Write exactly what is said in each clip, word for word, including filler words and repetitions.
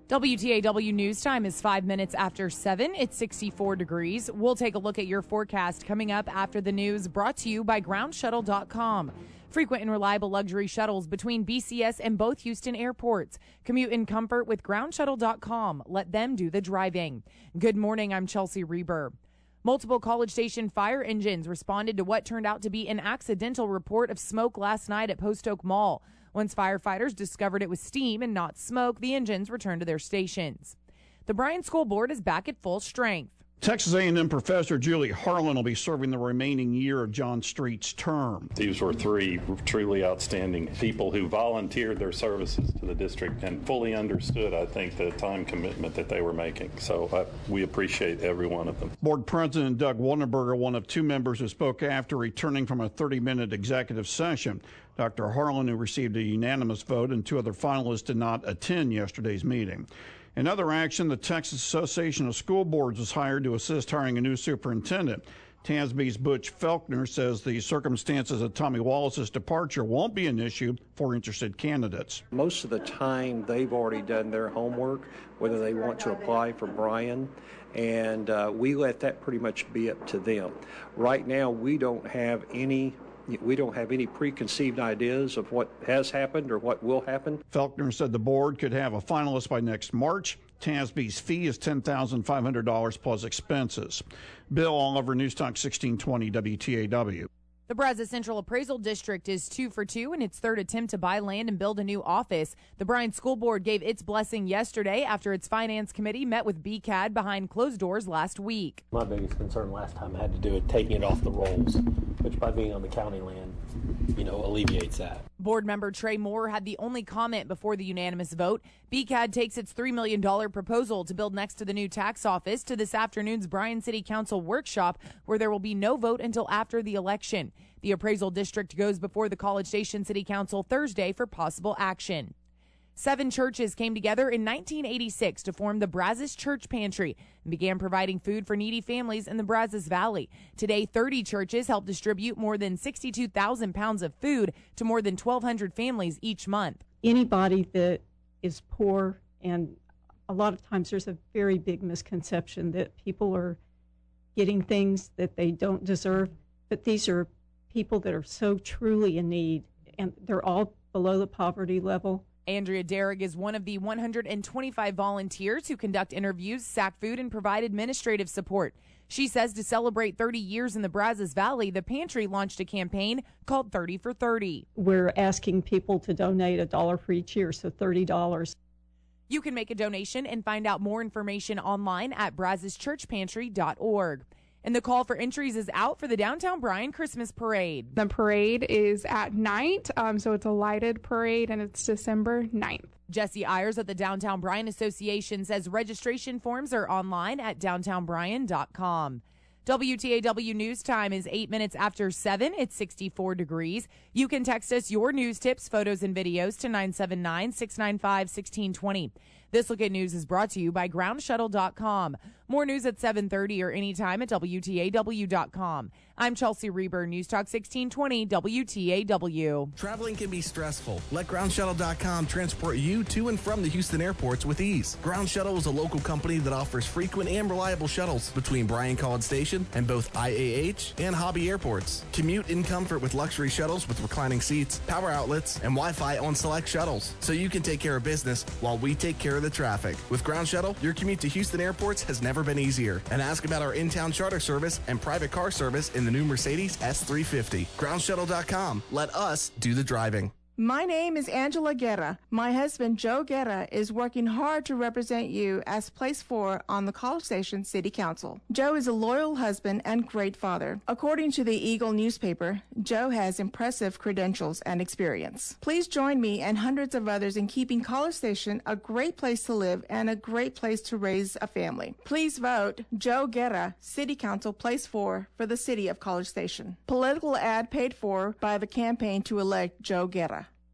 W T A W News Time is five minutes after seven. It's sixty-four degrees. We'll take a look at your forecast coming up after the news, brought to you by ground shuttle dot com. Frequent and reliable luxury shuttles between B C S and both Houston airports. Commute in comfort with ground shuttle dot com. Let them do the driving. Good morning, I'm Chelsea Reber. Multiple College Station fire engines responded to what turned out to be an accidental report of smoke last night at Post Oak Mall. Once firefighters discovered it was steam and not smoke, the engines returned to their stations. The Bryan School Board is back at full strength. Texas A and M professor Julie Harlan will be serving the remaining year of John Street's term. These were three truly outstanding people who volunteered their services to the district and fully understood, I think, the time commitment that they were making. So uh, we appreciate every one of them. Board President Doug Waldenberger, one of two members who spoke after returning from a thirty-minute executive session. Doctor Harlan, who received a unanimous vote, and two other finalists did not attend yesterday's meeting. In other action, the Texas Association of School Boards was hired to assist hiring a new superintendent. T A S B's Butch Felkner says the circumstances of Tommy Wallace's departure won't be an issue for interested candidates. Most of the time, they've already done their homework, whether they want to apply for Bryan, and uh, we let that pretty much be up to them. Right now, we don't have any We don't have any preconceived ideas of what has happened or what will happen. Felkner said the board could have a finalist by next March. T A S B's fee is ten thousand five hundred dollars plus expenses. Bill Oliver, News Talk sixteen twenty W T A W. The Brazos Central Appraisal District is two for two in its third attempt to buy land and build a new office. The Bryan School Board gave its blessing yesterday after its finance committee met with B C A D behind closed doors last week. My biggest concern last time had to do with taking it off the rolls, which by being on the county land, you know, alleviates that. Board member Trey Moore had the only comment before the unanimous vote. B C A D takes its three million dollars proposal to build next to the new tax office to this afternoon's Bryan City Council workshop, where there will be no vote until after the election. The appraisal district goes before the College Station City Council Thursday for possible action. Seven churches came together in nineteen eighty-six to form the Brazos Church Pantry and began providing food for needy families in the Brazos Valley. Today, thirty churches help distribute more than sixty-two thousand pounds of food to more than twelve hundred families each month. Anybody that is poor, and a lot of times there's a very big misconception that people are getting things that they don't deserve, but these are people that are so truly in need, and they're all below the poverty level. Andrea Derrick is one of the one hundred twenty-five volunteers who conduct interviews, sack food, and provide administrative support. She says to celebrate thirty years in the Brazos Valley, the pantry launched a campaign called thirty for thirty. We're asking people to donate a dollar for each year, so thirty dollars. You can make a donation and find out more information online at brazos church pantry dot org. And the call for entries is out for the Downtown Bryan Christmas Parade. The parade is at night, um, so it's a lighted parade, and it's December ninth. Jesse Ayers at the Downtown Bryan Association says registration forms are online at downtown bryan dot com. W T A W News Time is eight minutes after seven. It's sixty-four degrees. You can text us your news tips, photos, and videos to nine seven nine, six nine five, one six two zero. This Look at News is brought to you by ground shuttle dot com. More news at seven thirty or anytime at W T A W dot com. I'm Chelsea Reber, News Talk sixteen twenty W T A W. Traveling can be stressful. Let ground shuttle dot com transport you to and from the Houston airports with ease. Ground Shuttle is a local company that offers frequent and reliable shuttles between Bryan College Station and both I A H and Hobby airports. Commute in comfort with luxury shuttles with reclining seats, power outlets, and Wi-Fi on select shuttles, so you can take care of business while we take care of the traffic. With Ground Shuttle, your commute to Houston airports has never been easier. And ask about our in-town charter service and private car service in the new Mercedes S three fifty. ground shuttle dot com. Let us do the driving. My name is Angela Guerra. My husband, Joe Guerra, is working hard to represent you as place four on the College Station City Council. Joe is a loyal husband and great father. According to the Eagle newspaper, Joe has impressive credentials and experience. Please join me and hundreds of others in keeping College Station a great place to live and a great place to raise a family. Please vote Joe Guerra, City Council, place four for the city of College Station. Political ad paid for by the campaign to elect Joe Guerra.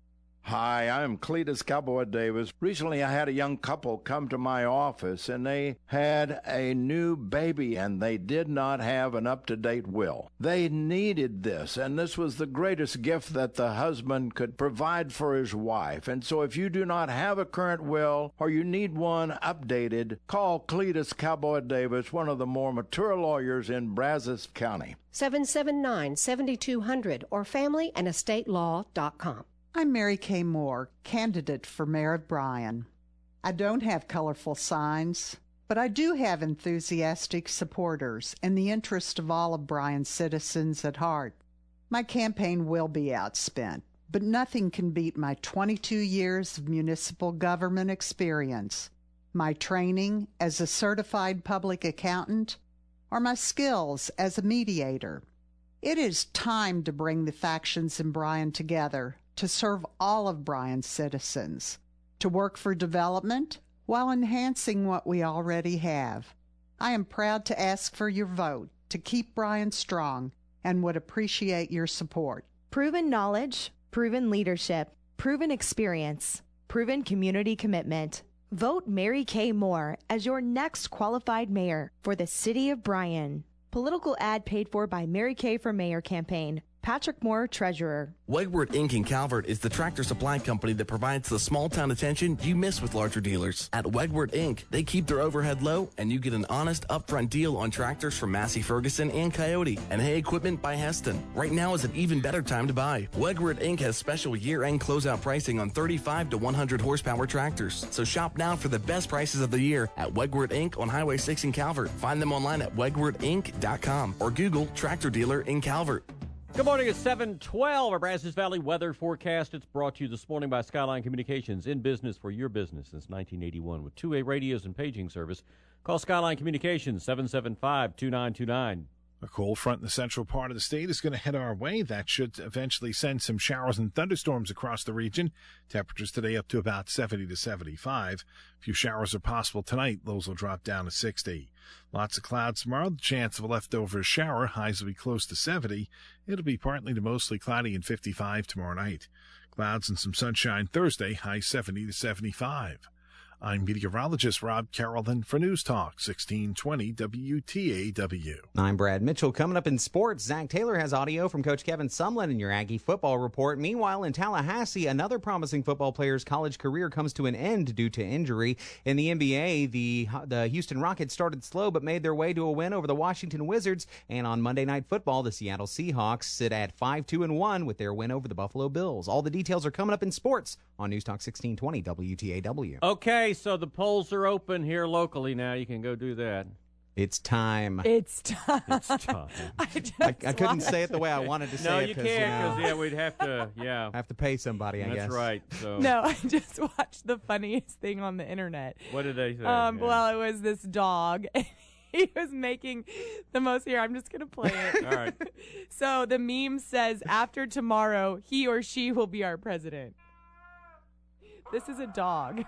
Hi, I'm Cletus Cowboy Davis. Recently, I had a young couple come to my office, and they had a new baby, and they did not have an up-to-date will. They needed this, and this was the greatest gift that the husband could provide for his wife. And so if you do not have a current will, or you need one updated, call Cletus Cowboy Davis, one of the more mature lawyers in Brazos County. seven seven nine, seven two zero zero or family and estate law dot com. I'm Mary Kay Moore, candidate for mayor of Bryan. I don't have colorful signs, but I do have enthusiastic supporters and the interest of all of Bryan's citizens at heart. My campaign will be outspent, but nothing can beat my twenty-two years of municipal government experience, my training as a certified public accountant, or my skills as a mediator. It is time to bring the factions in Bryan together to serve all of Bryan's citizens, to work for development while enhancing what we already have. I am proud to ask for your vote to keep Bryan strong and would appreciate your support. Proven knowledge, proven leadership, proven experience, proven community commitment. Vote Mary Kay Moore as your next qualified mayor for the city of Bryan. Political ad paid for by Mary Kay for Mayor campaign. Patrick Moore, Treasurer. Wegwert Incorporated in Calvert is the tractor supply company that provides the small-town attention you miss with larger dealers. At Wegwert Incorporated, they keep their overhead low, and you get an honest, upfront deal on tractors from Massey Ferguson and Coyote, and hay equipment by Heston. Right now is an even better time to buy. Wegwert Incorporated has special year-end closeout pricing on thirty-five to one hundred horsepower tractors. So shop now for the best prices of the year at Wegwert Incorporated on Highway six in Calvert. Find them online at wegwert inc dot com or Google Tractor Dealer in Calvert. Good morning, it's seven twelve. Our Brazos Valley weather forecast. It's brought to you this morning by Skyline Communications, in business for your business since nineteen eighty-one with two-way radios and paging service. Call Skyline Communications, seven seven five, two nine two nine. A cold front in the central part of the state is going to head our way. That should eventually send some showers and thunderstorms across the region. Temperatures today up to about seventy to seventy-five. A few showers are possible tonight. Lows will drop down to sixty. Lots of clouds tomorrow. The chance of a leftover shower. Highs will be close to seventy. It'll be partly to mostly cloudy and fifty-five tomorrow night. Clouds and some sunshine Thursday. High seventy to seventy-five. I'm meteorologist Rob Carrollton for News Talk sixteen twenty W T A W. I'm Brad Mitchell. Coming up in sports, Zach Taylor has audio from Coach Kevin Sumlin in your Aggie football report. Meanwhile, in Tallahassee, another promising football player's college career comes to an end due to injury. In the N B A, the, the Houston Rockets started slow but made their way to a win over the Washington Wizards. And on Monday Night Football, the Seattle Seahawks sit at five two and one with their win over the Buffalo Bills. All the details are coming up in sports on News Talk sixteen twenty W T A W. Okay, so the polls are open here locally now. You can go do that. It's time. It's time. It's time. I, just I, I couldn't say it the way I wanted to say no, it. you No, can't, you know, because, yeah, we'd have to, yeah. I have to pay somebody, I That's guess. That's right. So. No, I just watched the funniest thing on the internet. What did they say? Um, yeah. Well, it was this dog. He was making the most, here, I'm just going to play it. All right. So the meme says, after tomorrow, he or she will be our president. This is a dog.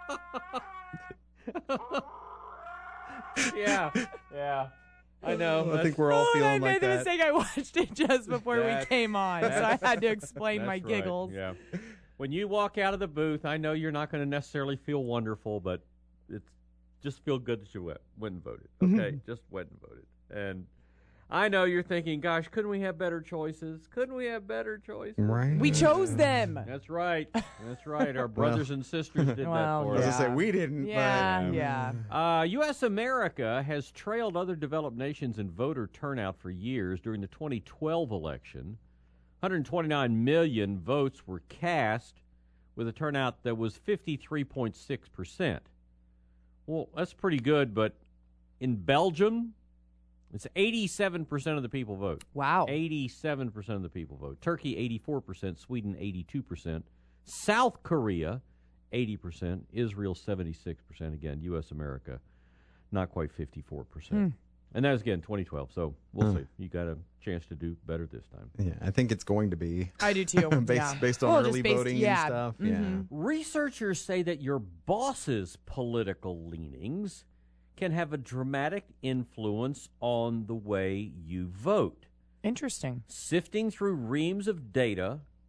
yeah, yeah. I know. I think we're all oh, feeling I like made the that. mistake. I watched it just before we came on, so I had to explain my right, giggles. Yeah. When you walk out of the booth, I know you're not going to necessarily feel wonderful, but it's just feel good that you went, went and voted. Okay, Mm-hmm. just went and voted. And I know you're thinking, gosh, couldn't we have better choices? Couldn't we have better choices? Right. We chose them. That's right. That's right. Our brothers and sisters did well, that for I was us. going to say, we didn't. Yeah, but, yeah. Uh, U S America has trailed other developed nations in voter turnout for years. During the twenty twelve election, one hundred twenty-nine million votes were cast with a turnout that was fifty-three point six percent. Well, that's pretty good, but in Belgium, it's eighty-seven percent of the people vote. Wow. eighty-seven percent of the people vote. Turkey, eighty-four percent. Sweden, eighty-two percent. South Korea, eighty percent. Israel, seventy-six percent. Again, U S America, not quite fifty-four percent. Hmm. And that was, again, twenty twelve. So we'll Hmm. see. You got a chance to do better this time. Yeah, I think it's going to be. I do too. based, yeah. based on Well, early just based- voting yeah. and stuff. Mhm. Researchers say that your boss's political leanings can have a dramatic influence on the way you vote. Interesting. Sifting through reams of data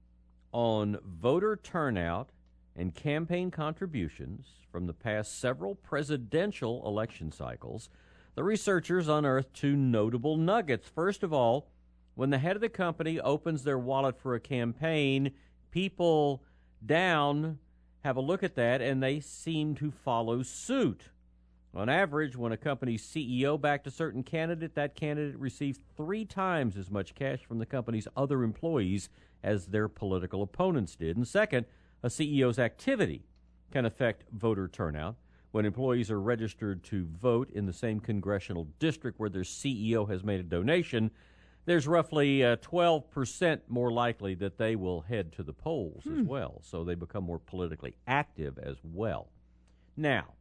on voter turnout and campaign contributions from the past several presidential election cycles, the researchers unearthed two notable nuggets. First of all, when the head of the company opens their wallet for a campaign, people down have a look at that, and they seem to follow suit. On average, when a company's C E O backed a certain candidate, that candidate received three times as much cash from the company's other employees as their political opponents did. And second, a C E O's activity can affect voter turnout. When employees are registered to vote in the same congressional district where their C E O has made a donation, there's roughly uh, twelve percent more likely that they will head to the polls hmm. as well. So they become more politically active as well. Now,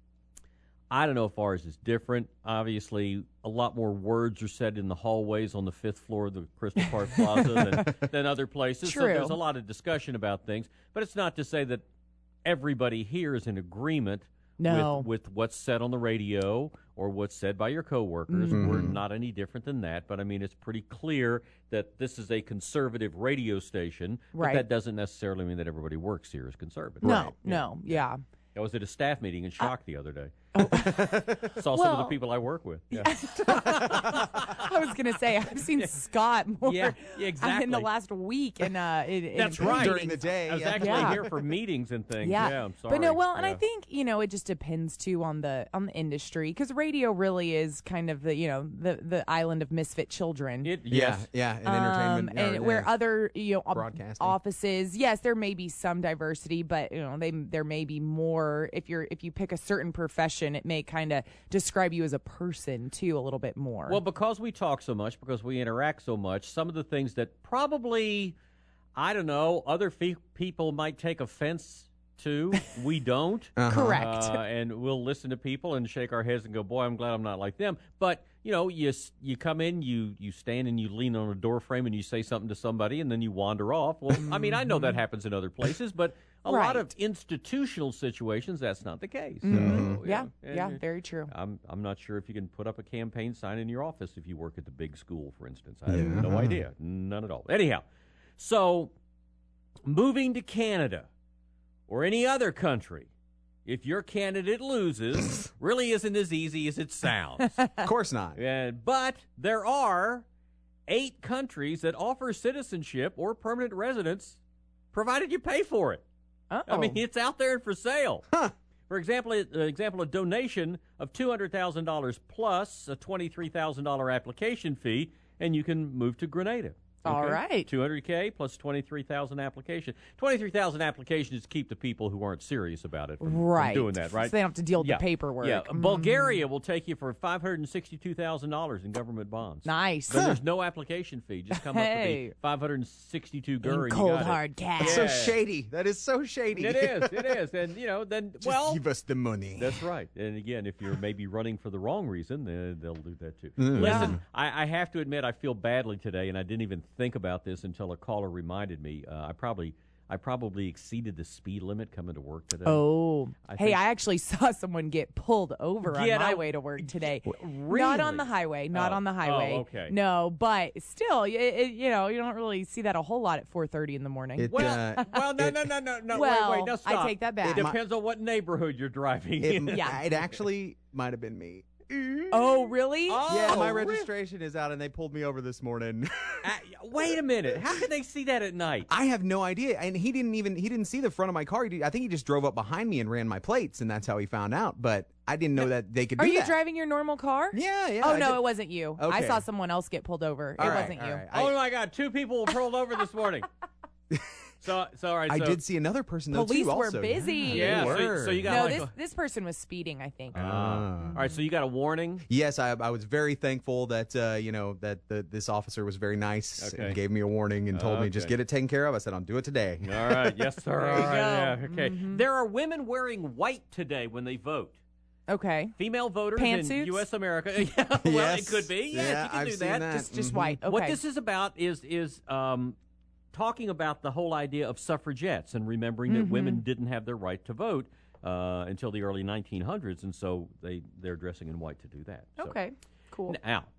I don't know if ours is different. Obviously, a lot more words are said in the hallways on the fifth floor of the Crystal Park Plaza than, than other places. True. So there's a lot of discussion about things. But it's not to say that everybody here is in agreement no. with, with what's said on the radio or what's said by your coworkers. Mm-hmm. We're not any different than that. But, I mean, it's pretty clear that this is a conservative radio station. Right. But that doesn't necessarily mean that everybody works here is conservative. No, right. no, yeah. I was at a staff meeting in shock uh, the other day. Oh. Saw well, some of the people I work with. Yeah. I was going to say, I've seen yeah. Scott more yeah, yeah, exactly. in the last week. And uh, it, That's it, right. During the day. I was yeah. actually yeah. here for meetings and things. Yeah, yeah I'm sorry. But no, well, and yeah. I think, you know, it just depends, too, on the on the industry. Because radio really is kind of the, you know, the, the island of misfit children. It, yeah, yes. yeah, and um, entertainment. And or, where yeah. other, you know, Broadcasting. offices, yes, there may be some diversity, but, you know, they there may be more. If you're if you pick a certain profession, it may kind of describe you as a person, too, a little bit more. Well, because we talk so much, because we interact so much, some of the things that probably, I don't know, other fe- people might take offense to, we don't. uh-huh. Correct. Uh, and we'll listen to people and shake our heads and go, boy, I'm glad I'm not like them. But, you know, you you come in, you, you stand and you lean on a door frame and you say something to somebody and then you wander off. Well, I mean, I know that happens in other places, but a right. lot of institutional situations, that's not the case. Mm-hmm. So, yeah, yeah, yeah, very true. I'm I'm not sure if you can put up a campaign sign in your office if you work at the big school, for instance. I yeah. have no idea. None at all. Anyhow, so moving to Canada or any other country, if your candidate loses, really isn't as easy as it sounds. Of course not. Uh, but there are eight countries that offer citizenship or permanent residence, provided you pay for it. Oh. I mean, it's out there for sale. Huh. For example, uh, example, a donation of two hundred thousand dollars plus a twenty-three thousand dollars application fee, and you can move to Grenada. Okay? All right. two hundred K plus twenty-three thousand application. twenty-three thousand applications to keep the people who aren't serious about it from, right. from doing that, right? So they don't have to deal with yeah. the paperwork. Yeah. Mm. Bulgaria will take you for five hundred sixty-two thousand dollars in government bonds. Nice. But there's no application fee. Just come hey. up with the five hundred sixty-two gur and cold you got hard it. cash. It's Yeah. so shady. That is so shady. It is. It is. And, you know, then, Just well. give us the money. That's right. And again, if you're maybe running for the wrong reason, then they'll do that too. Mm. Listen, Yeah. I, I have to admit I feel badly today, and I didn't even think about this until a caller reminded me. Uh, I probably I probably exceeded the speed limit coming to work today. Oh, I hey, think- I actually saw someone get pulled over on Get my out- way to work today. Really? Not on the highway. Not Oh. on the highway. Oh, okay. No, but still, it, it, you know, you don't really see that a whole lot at four thirty in the morning. It, Well, uh, well, no, it- no, no, no, no. well, wait, wait, no, stop. I take that back. It depends on what neighborhood you're driving it, in. Yeah. it actually might have been me. Oh, really? Oh, Yeah, my really? registration is out, and they pulled me over this morning. Uh, wait a minute. How can they see that at night? I have no idea, and he didn't even he didn't see the front of my car. He did, I think he just drove up behind me and ran my plates, and that's how he found out. But I didn't know that they could. Are do you that. driving your normal car? Yeah, yeah. Oh I no, did- it wasn't you. I Okay. saw someone else get pulled over. All it right, wasn't all you. right. Oh I, my God! Two people were pulled over this morning. So, so all right. I so, did see another person though Police too. were Also, busy. Yeah. They So, were. so you got No, like this a- this person was speeding, I think. Ah. All right. So you got a warning. Yes, I, I was very thankful that uh, you know that the, this officer was very nice Okay. and gave me a warning and told me just Okay. get it taken care of. I said I'll do it today. All right. Yes, sir. There All you right, go. yeah, okay. Mhm. There are women wearing white today when they vote. Okay. Female voters in Pantsuits? U S America. Yeah, well, Yes. it could be. Yes, Yeah, you can I've do seen that. that. Just just Mhm. white. Okay. What this is about is is um, talking about the whole idea of suffragettes and remembering that Mhm. women didn't have their right to vote uh, until the early nineteen hundreds, and so they they're dressing in white to do that. So. Okay. Cool. Now,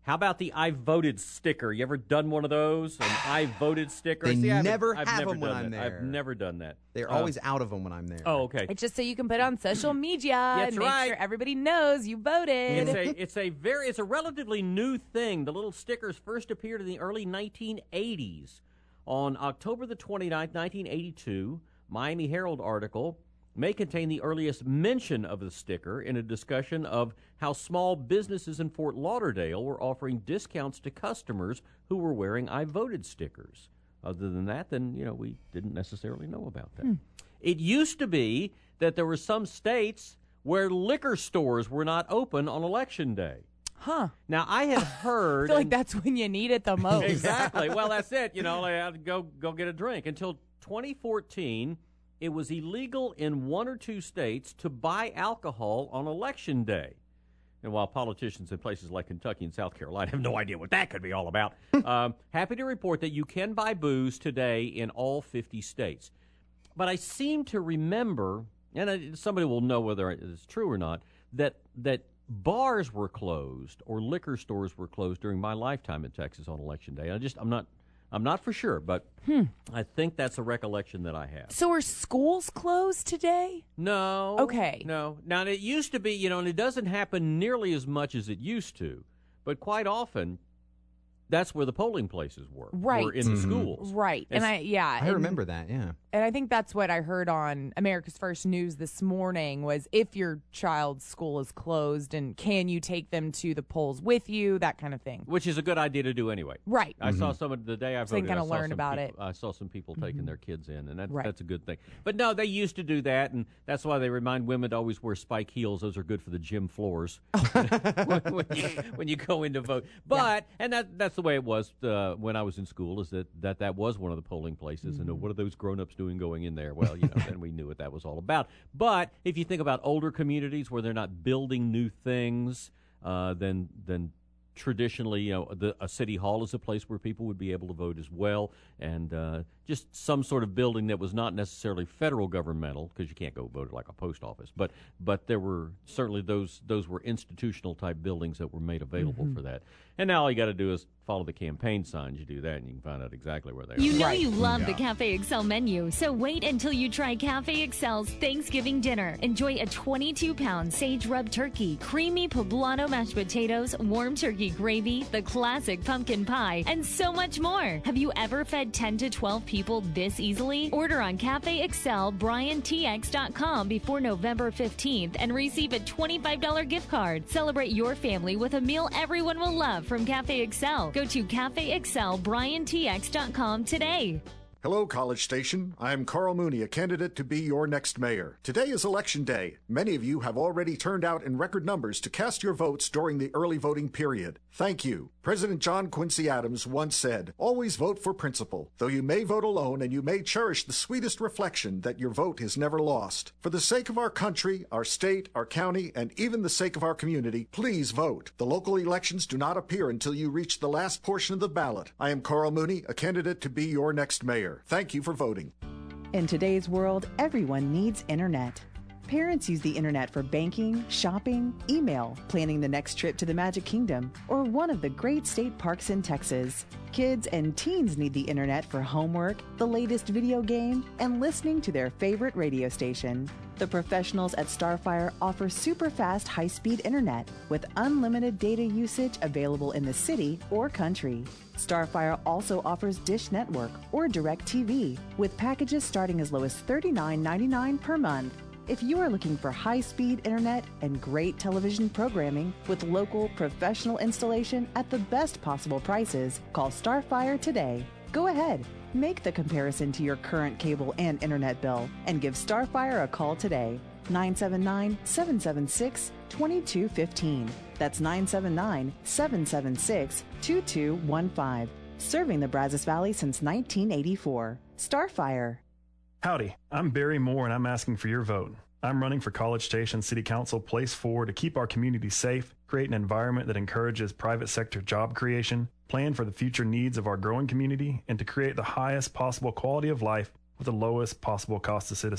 How about the I voted sticker? You ever done one of those? An I voted sticker? They See, I never I've have never them when done I'm that. there. I've never done that. They're Uh, always out of them when I'm there. Oh, okay. It's just so you can put it on social media That's and make right. sure everybody knows you voted. It's a it's a very it's a relatively new thing. The little stickers first appeared in the early nineteen eighties. On October the twenty-ninth, nineteen eighty-two, Miami Herald article may contain the earliest mention of the sticker in a discussion of how small businesses in Fort Lauderdale were offering discounts to customers who were wearing I voted stickers. Other than that, then, you know, we didn't necessarily know about that. Hmm. It used to be that there were some states where liquor stores were not open on Election Day. Huh. Now, I had heard... I feel like that's when you need it the most. Exactly. Well, that's it. You know, like, I'd go, go get a drink. Until twenty fourteen, it was illegal in one or two states to buy alcohol on Election Day. And while politicians in places like Kentucky and South Carolina have no idea what that could be all about, um, happy to report that you can buy booze today in all fifty states. But I seem to remember, and I, somebody will know whether it's true or not, that that bars were closed or liquor stores were closed during my lifetime in Texas on Election Day. I just, I'm not... I'm not for sure, but hmm. I think that's a recollection that I have. So are schools closed today? No. Okay. No. Now, it used to be, you know, and it doesn't happen nearly as much as it used to, but quite often that's where the polling places were. Right. Were in mm-hmm. the schools. Right. And, and I, yeah. I and, remember that, yeah. And I think that's what I heard on America's First News this morning was if your child's school is closed and can you take them to the polls with you, that kind of thing. Which is a good idea to do anyway. Right. I mm-hmm. saw some of the day I voted. So they can kind I of saw learn some about people, it. I saw some people taking mm-hmm. their kids in, and that's, right. that's a good thing. But no, they used to do that, and that's why they remind women to always wear spike heels. Those are good for the gym floors when, when, you, when you go in to vote. But, yeah. and that that's the way it was uh, when I was in school, is that, that that was one of the polling places, mm-hmm. and uh, what are those grown-ups doing going in there? Well, you know, then we knew what that was all about. But if you think about older communities where they're not building new things, uh, then then traditionally, you know, the, a city hall is a place where people would be able to vote as well, and uh, just some sort of building that was not necessarily federal governmental, because you can't go vote at like a post office, but but there were certainly those those were institutional type buildings that were made available mm-hmm. for that. And now all you got to do is follow the campaign signs. You do that, and you can find out exactly where they are. You know right. you love yeah. the Cafe Excel menu, so wait until you try Cafe Excel's Thanksgiving dinner. Enjoy a twenty-two pound sage rub turkey, creamy poblano mashed potatoes, warm turkey gravy, the classic pumpkin pie, and so much more. Have you ever fed ten to twelve people this easily? Order on Cafe Excel Brian T X dot com before November fifteenth and receive a twenty-five dollars gift card. Celebrate your family with a meal everyone will love from Cafe Excel. Go to Cafe Excel Brian T X dot com today. Hello, College Station. I'm Carl Mooney, a candidate to be your next mayor. Today is Election Day. Many of you have already turned out in record numbers to cast your votes during the early voting period. Thank you. President John Quincy Adams once said, "Always vote for principle. Though you may vote alone and you may cherish the sweetest reflection that your vote is never lost. For the sake of our country, our state, our county, and even the sake of our community, please vote. The local elections do not appear until you reach the last portion of the ballot. I am Carl Mooney, a candidate to be your next mayor. Thank you for voting." In today's world, everyone needs internet. Parents use the internet for banking, shopping, email, planning the next trip to the Magic Kingdom, or one of the great state parks in Texas. Kids and teens need the internet for homework, the latest video game, and listening to their favorite radio station. The professionals at Starfire offer super fast high-speed internet with unlimited data usage available in the city or country. Starfire also offers Dish Network or DirecTV with packages starting as low as thirty-nine ninety-nine per month. If you are looking for high-speed internet and great television programming with local professional installation at the best possible prices, call Starfire today. Go ahead, make the comparison to your current cable and internet bill and give Starfire a call today. nine seven nine, seven seven six, two two one five. That's nine seven nine, seven seven six, two two one five. Serving the Brazos Valley since nineteen eighty-four. Starfire. Howdy, I'm Barry Moore and I'm asking for your vote. I'm running for College Station City Council Place four to keep our community safe, create an environment that encourages private sector job creation, plan for the future needs of our growing community, and to create the highest possible quality of life with the lowest possible cost to citizens.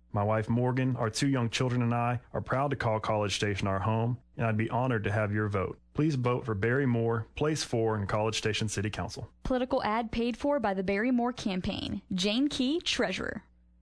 My wife Morgan, our two young children, and I are proud to call College Station our home, and I'd be honored to have your vote. Please vote for Barry Moore, Place four in College Station City Council. Political ad paid for by the Barry Moore campaign. Jane Key, Treasurer.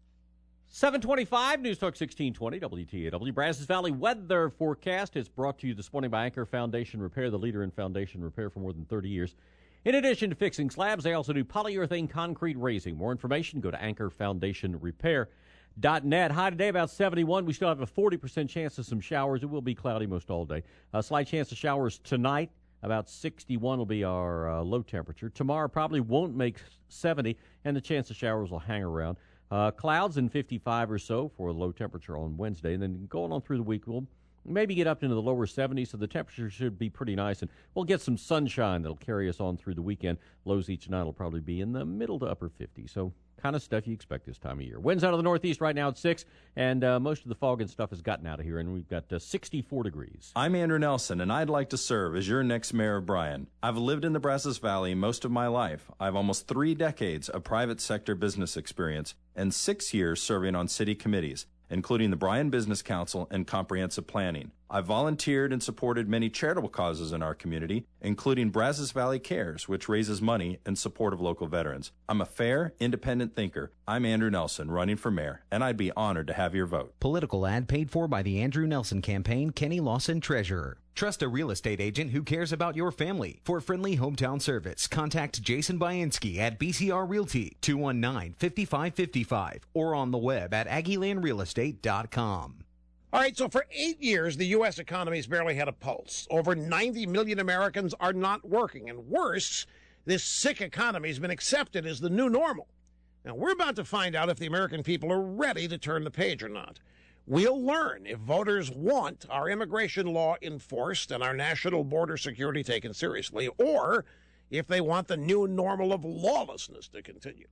seven twenty-five, News Talk sixteen twenty, W T A W. Brazos Valley weather forecast is brought to you this morning by Anchor Foundation Repair, the leader in foundation repair for more than thirty years. In addition to fixing slabs, they also do polyurethane concrete raising. More information, go to anchor foundation repair dot net. High today, about seventy-one. We still have a forty percent chance of some showers. It will be cloudy most all day. A slight chance of showers tonight. About sixty-one will be our uh, low temperature. Tomorrow probably won't make seventy, and the chance of showers will hang around. Uh, clouds in fifty-five or so for a low temperature on Wednesday. And then going on through the week, we'll maybe get up into the lower seventies, so the temperature should be pretty nice. And we'll get some sunshine that'll carry us on through the weekend. Lows each night will probably be in the middle to upper fifties. So kind of stuff you expect this time of year. Winds out of the northeast right now at six, and uh, most of the fog and stuff has gotten out of here, and we've got uh, sixty-four degrees. I'm Andrew Nelson, and I'd like to serve as your next mayor of Bryan. I've lived in the Brazos Valley most of my life. I have almost three decades of private sector business experience and six years serving on city committees, including the Bryan Business Council and Comprehensive Planning. I've volunteered and supported many charitable causes in our community, including Brazos Valley Cares, which raises money in support of local veterans. I'm a fair, independent thinker. I'm Andrew Nelson, running for mayor, and I'd be honored to have your vote. Political ad paid for by the Andrew Nelson campaign, Kenny Lawson, Treasurer. Trust a real estate agent who cares about your family. For friendly hometown service, contact Jason Bainski at B C R Realty, two one nine, five five five five, or on the web at aggie land real estate dot com. All right, so for eight years, the U S economy has barely had a pulse. Over ninety million Americans are not working. And worse, this sick economy has been accepted as the new normal. Now, we're about to find out if the American people are ready to turn the page or not. We'll learn if voters want our immigration law enforced and our national border security taken seriously, or if they want the new normal of lawlessness to continue.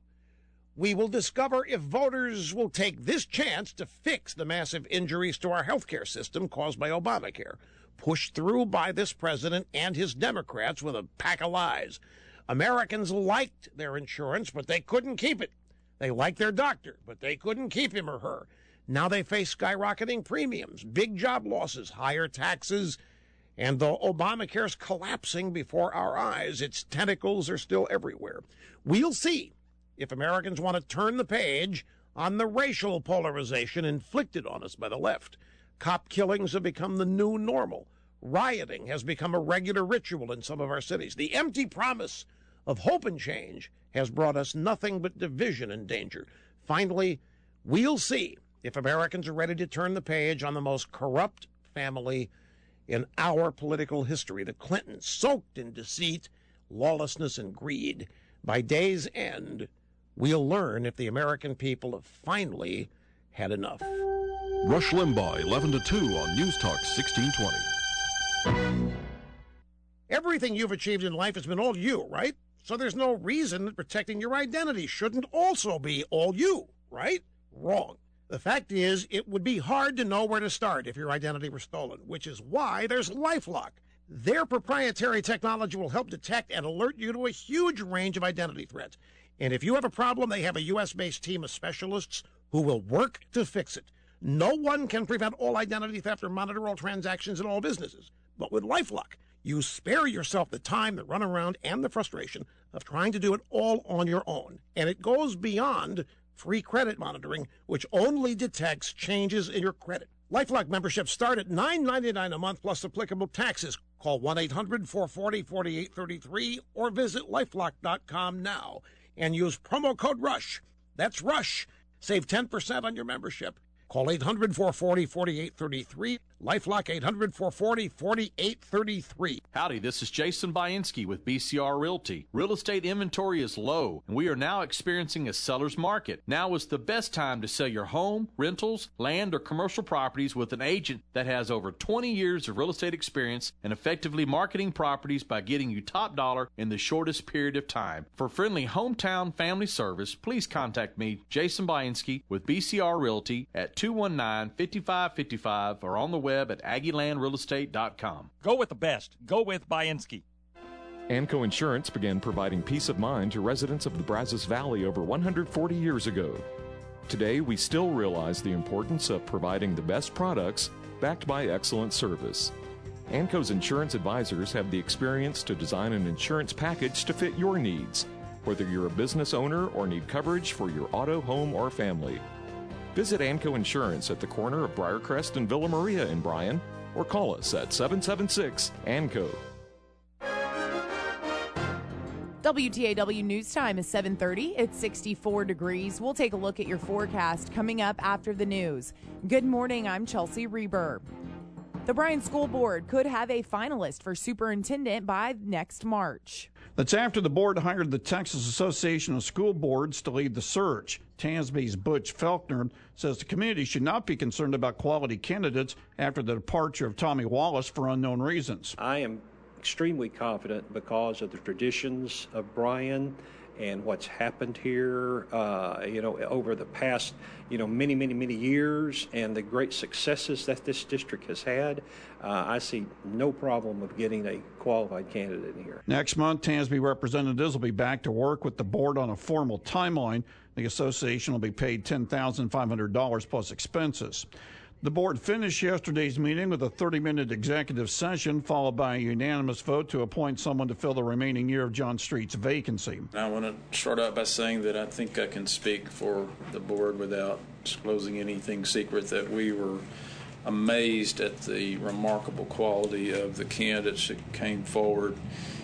We will discover if voters will take this chance to fix the massive injuries to our health care system caused by Obamacare, pushed through by this president and his Democrats with a pack of lies. Americans liked their insurance, but they couldn't keep it. They liked their doctor, but they couldn't keep him or her. Now they face skyrocketing premiums, big job losses, higher taxes, and though Obamacare's collapsing before our eyes, its tentacles are still everywhere. We'll see if Americans want to turn the page on the racial polarization inflicted on us by the left. Cop killings have become the new normal. Rioting has become a regular ritual in some of our cities. The empty promise of hope and change has brought us nothing but division and danger. Finally, we'll see if Americans are ready to turn the page on the most corrupt family in our political history, the Clintons, soaked in deceit, lawlessness, and greed. By day's end, we'll learn if the American people have finally had enough. Rush Limbaugh, eleven to two on News Talk sixteen twenty. Everything you've achieved in life has been all you, right? So there's no reason that protecting your identity shouldn't also be all you, right? Wrong. The fact is, it would be hard to know where to start if your identity were stolen, which is why there's LifeLock. Their proprietary technology will help detect and alert you to a huge range of identity threats. And if you have a problem, they have a U S-based team of specialists who will work to fix it. No one can prevent all identity theft or monitor all transactions in all businesses. But with LifeLock, you spare yourself the time, the runaround, and the frustration of trying to do it all on your own. And it goes beyond free credit monitoring, which only detects changes in your credit. LifeLock memberships start at nine ninety-nine a month plus applicable taxes. Call one eight hundred, four four zero, four eight three three or visit lifelock dot com now and use promo code RUSH. That's RUSH. Save ten percent on your membership. Call eight hundred, four four zero, four eight three three. LifeLock eight hundred, four four zero, four eight three three. Howdy, this is Jason Bainski with B C R Realty. Real estate inventory is low, and we are now experiencing a seller's market. Now is the best time to sell your home, rentals, land, or commercial properties with an agent that has over twenty years of real estate experience and effectively marketing properties by getting you top dollar in the shortest period of time. For friendly hometown family service, please contact me, Jason Bainski, with B C R Realty at two one nine, five five five five or on the web at aggie land real estate dot com. Go with the best. Go with Bainski. Amco Insurance began providing peace of mind to residents of the Brazos Valley over one hundred forty years ago. Today, we still realize the importance of providing the best products backed by excellent service. ANCO's insurance advisors have the experience to design an insurance package to fit your needs, whether you're a business owner or need coverage for your auto, home, or family. Visit ANCO Insurance at the corner of Briarcrest and Villa Maria in Bryan, or call us at seven seven six ANCO. W T A W News Time is seven thirty. It's sixty-four degrees. We'll take a look at your forecast coming up after the news. Good morning. I'm Chelsea Reber. The Bryan School Board could have a finalist for superintendent by next March. That's after the board hired the Texas Association of School Boards to lead the search. T A S B's Butch Felkner says the community should not be concerned about quality candidates after the departure of Tommy Wallace for unknown reasons. I am extremely confident because of the traditions of Bryan and what's happened here, uh, you know, over the past, you know, many, many, many years, and the great successes that this district has had. Uh, I see no problem of getting a qualified candidate in here. Next month, T A S B representatives will be back to work with the board on a formal timeline. The association will be paid ten thousand five hundred dollars plus expenses. The board finished yesterday's meeting with a thirty-minute executive session, followed by a unanimous vote to appoint someone to fill the remaining year of John Street's vacancy. I want to start out by saying that I think I can speak for the board without disclosing anything secret, that we were amazed at the remarkable quality of the candidates that came forward,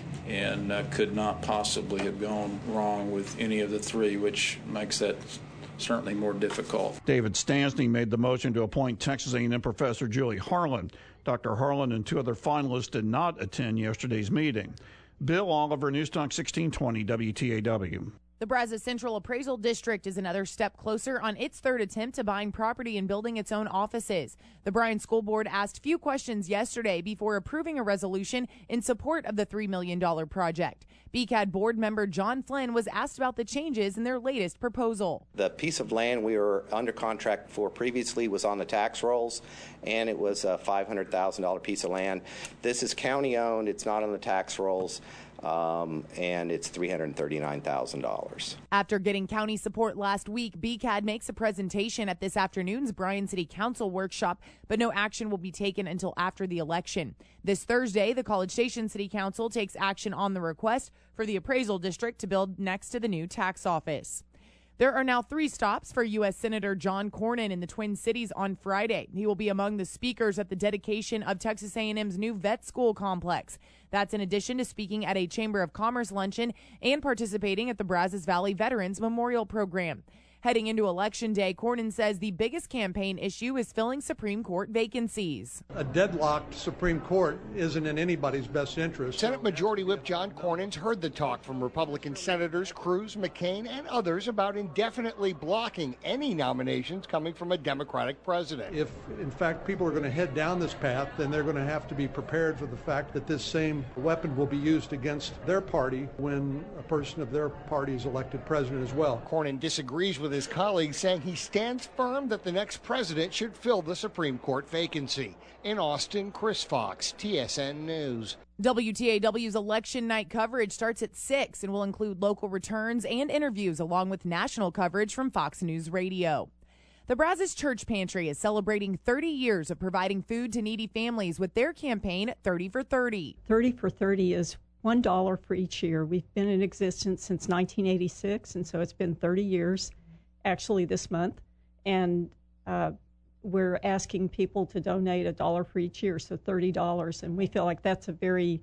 and uh, could not possibly have gone wrong with any of the three, which makes that certainly more difficult. David Stansny made the motion to appoint Texas A and M professor Julie Harlan. Doctor Harlan and two other finalists did not attend yesterday's meeting. Bill Oliver, News Talk sixteen twenty W T A W. The Brazos Central Appraisal District is another step closer on its third attempt to buying property and building its own offices. The Bryan School Board asked few questions yesterday before approving a resolution in support of the three million dollars project. B C A D board member John Flynn was asked about the changes in their latest proposal. The piece of land we were under contract for previously was on the tax rolls, and it was a five hundred thousand dollars piece of land. This is county-owned. It's not on the tax rolls. Um, and it's three hundred thirty-nine thousand dollars. After getting county support last week, B C A D makes a presentation at this afternoon's Bryan City Council workshop, but no action will be taken until after the election. This Thursday, the College Station City Council takes action on the request for the appraisal district to build next to the new tax office. There are now three stops for U S Senator John Cornyn in the Twin Cities on Friday. He will be among the speakers at the dedication of Texas A and M's new vet school complex. That's in addition to speaking at a Chamber of Commerce luncheon and participating at the Brazos Valley Veterans Memorial Program. Heading into Election Day, Cornyn says the biggest campaign issue is filling Supreme Court vacancies. A deadlocked Supreme Court isn't in anybody's best interest. Senate Majority Whip John Cornyn's heard the talk from Republican Senators Cruz, McCain, and others about indefinitely blocking any nominations coming from a Democratic president. If, in fact, people are going to head down this path, then they're going to have to be prepared for the fact that this same weapon will be used against their party when a person of their party is elected president as well. Cornyn disagrees with his colleagues, saying he stands firm that the next president should fill the Supreme Court vacancy. In Austin, Chris Fox, T S N News. W T A W's election night coverage starts at six and will include local returns and interviews along with national coverage from Fox News Radio. The Brazos Church Pantry is celebrating thirty years of providing food to needy families with their campaign thirty for thirty. thirty for thirty is one dollar for each year. We've been in existence since nineteen eighty-six, and so it's been thirty years. Actually this month, and uh, we're asking people to donate a dollar for each year, so thirty dollars, and we feel like that's a very,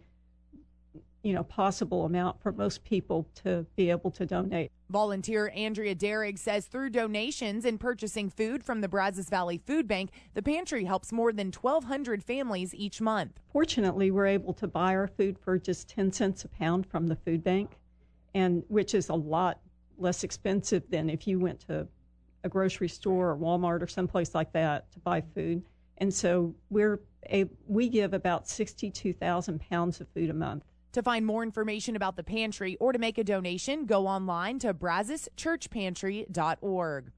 you know, possible amount for most people to be able to donate. Volunteer Andrea Derrick says through donations and purchasing food from the Brazos Valley Food Bank, the pantry helps more than twelve hundred families each month. Fortunately, we're able to buy our food for just ten cents a pound from the food bank, and which is a lot less expensive than if you went to a grocery store or Walmart or someplace like that to buy food. And so we're a, we give about sixty-two thousand pounds of food a month. To find more information about the pantry or to make a donation, go online to brazos church pantry dot org.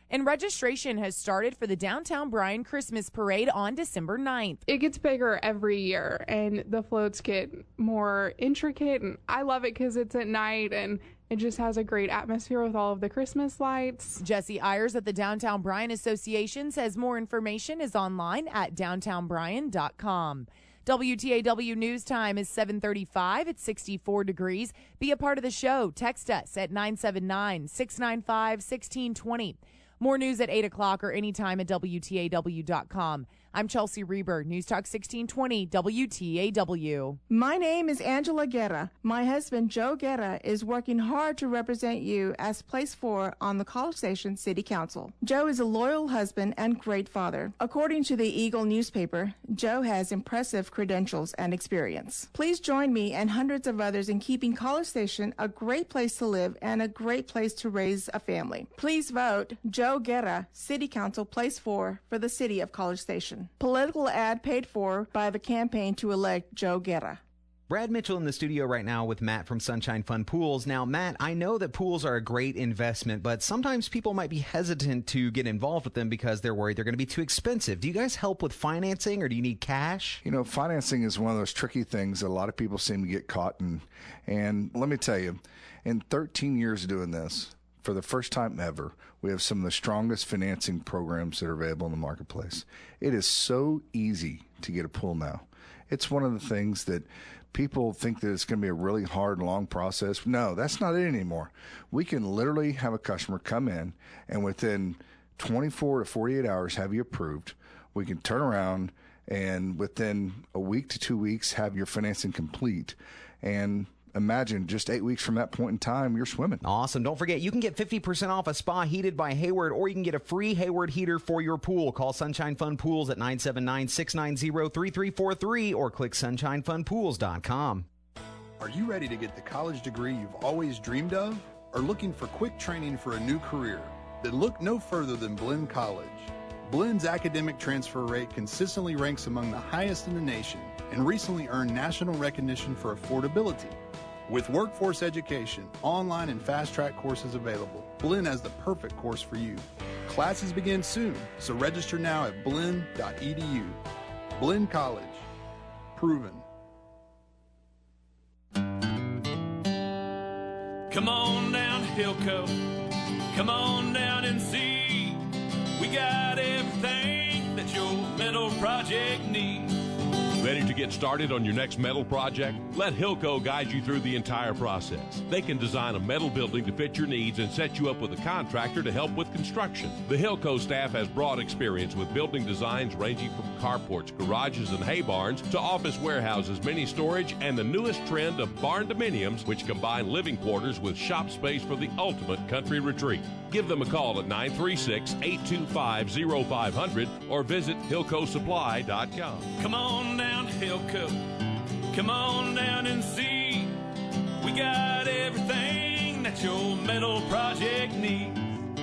And registration has started for the Downtown Bryan Christmas Parade on December ninth. It gets bigger every year, and the floats get more intricate, and I love it because it's at night, and it just has a great atmosphere with all of the Christmas lights. Jesse Ayers at the Downtown Bryan Association says more information is online at downtown bryan dot com. W T A W News Time is seven thirty-five. It's sixty-four degrees. Be a part of the show. Text us at nine seven nine, six nine five, one six two zero. More news at eight o'clock or anytime at W T A W dot com. I'm Chelsea Reber, News Talk sixteen twenty W T A W. My name is Angela Guerra. My husband, Joe Guerra, is working hard to represent you as place four on the College Station City Council. Joe is a loyal husband and great father. According to the Eagle newspaper, Joe has impressive credentials and experience. Please join me and hundreds of others in keeping College Station a great place to live and a great place to raise a family. Please vote Joe Guerra, City Council, place four for the city of College Station. Political ad paid for by the campaign to elect Joe Guerra. Brad Mitchell in the studio right now with Matt from Sunshine Fun Pools. Now, Matt, I know that pools are a great investment, but sometimes people might be hesitant to get involved with them because they're worried they're going to be too expensive. Do you guys help with financing, or do you need cash? You know, financing is one of those tricky things that a lot of people seem to get caught in. And let me tell you, in thirteen years of doing this, for the first time ever, we have some of the strongest financing programs that are available in the marketplace. It is so easy to get a pool now. It's one of the things that people think that it's going to be a really hard, long process. No, that's not it anymore. We can literally have a customer come in and within twenty-four to forty-eight hours have you approved. We can turn around and within a week to two weeks have your financing complete. And imagine just eight weeks from that point in time, you're swimming. Awesome. Don't forget, you can get fifty percent off a spa heated by Hayward, or you can get a free Hayward heater for your pool. Call Sunshine Fun Pools at nine seven nine, six nine zero, three three four three or click sunshine fun pools dot com. Are you ready to get the college degree you've always dreamed of, or looking for quick training for a new career? Then look no further than Blinn College. Blinn's academic transfer rate consistently ranks among the highest in the nation and recently earned national recognition for affordability. With workforce education, online and fast-track courses available, Blinn has the perfect course for you. Classes begin soon, so register now at blinn dot e d u. Blinn College. Proven. Come on down to Hilco. Come on down and see. We got everything that your metal project needs. Ready to get started on your next metal project? Let Hilco guide you through the entire process. They can design a metal building to fit your needs and set you up with a contractor to help with construction. The Hilco staff has broad experience with building designs ranging from carports, garages, and hay barns to office warehouses, mini storage, and the newest trend of barn dominiums, which combine living quarters with shop space for the ultimate country retreat. Give them a call at nine three six, eight two five, zero five zero zero or visit hilco supply dot com. Come on down to Hilco. Come on down and see. We got everything that your metal project needs.